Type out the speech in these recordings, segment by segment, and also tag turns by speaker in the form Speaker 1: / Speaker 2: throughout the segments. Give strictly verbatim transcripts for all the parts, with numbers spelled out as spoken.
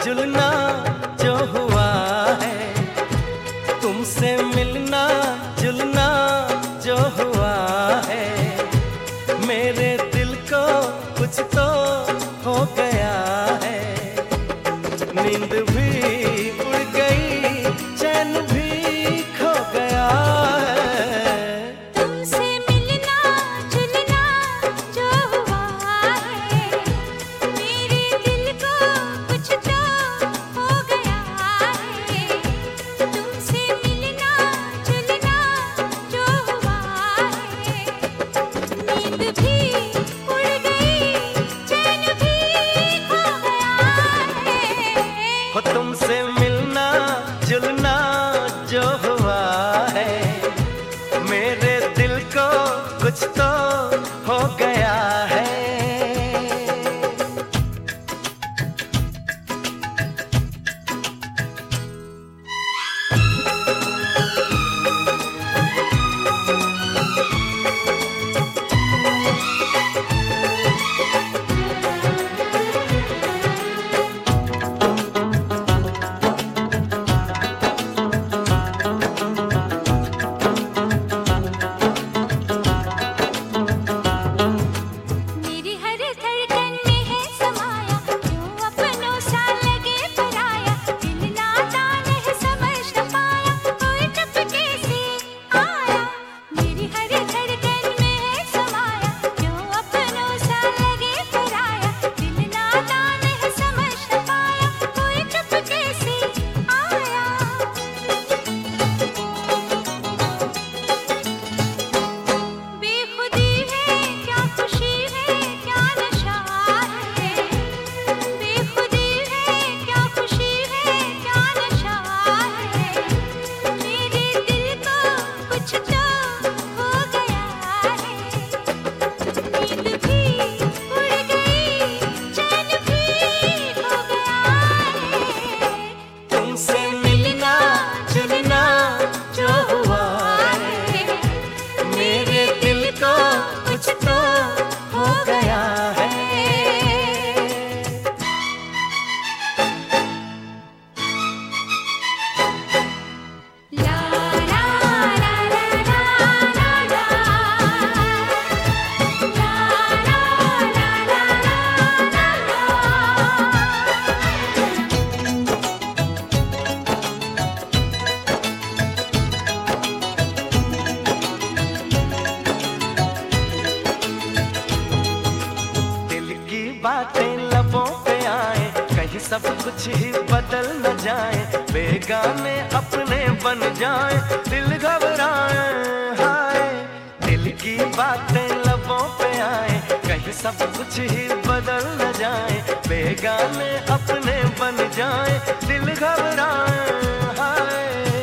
Speaker 1: जुलना जो हुआ है, तुमसे मिलना जुलना जो हुआ है, मेरे दिल को कुछ तो हो गया है। नींद भी उड़ गई, चैन भी खो गया है।
Speaker 2: तुमसे मिलना जुलना जो हुआ है, मेरे दिल को कुछ तो हो गया है। तुमसे मिलना जुलना जो हुआ है, नींद भी उड़ गई, चैन भी खो गया है।
Speaker 1: हो तुमसे मिलना जुलना जो हुआ है, मेरे दिल को कुछ तो हो गया है।
Speaker 2: मेरी हर धड़कन में है समाया, क्यों अपनों सा लगे पराया। दिल नादान है समझ न पाया, कोई टपके से आया। मेरी हर धड़कन में है समाया, क्यों अपनों सा लगे पराया। दिल नादान है समझ न पाया, कोई टपके से आया। बेखुदी है क्या खुशी है क्या नशा है, बेखुदी है क्या खुशी है क्या नशा है। मेरे दिल को कुछ तो हो गया है। नींद भी उड़ गई, चैन भी खो गया है।
Speaker 1: तुमसे मिलना जुलना जो हुआ है, मेरे दिल को कुछ तो हो गया है।
Speaker 2: ला ला ला ला ला ला ला, ला ला ला ला
Speaker 1: दिल की बातें लबों पे आए, कहीं सब कुछ ही बदल न जाए। बेगाने अपने बन जाए, दिल घबराए हाय। दिल की बातें लबों पे आए, कहीं सब कुछ ही बदल न जाए। बेगाने अपने बन जाए, दिल घबराए हाय।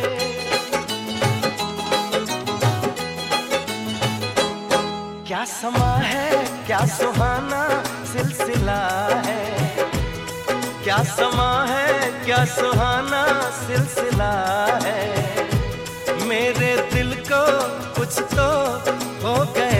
Speaker 1: क्या समा है क्या सुहाना सिलसिला है, क्या समा है क्या सुहाना सिलसिला है। मेरे दिल को कुछ तो हो गया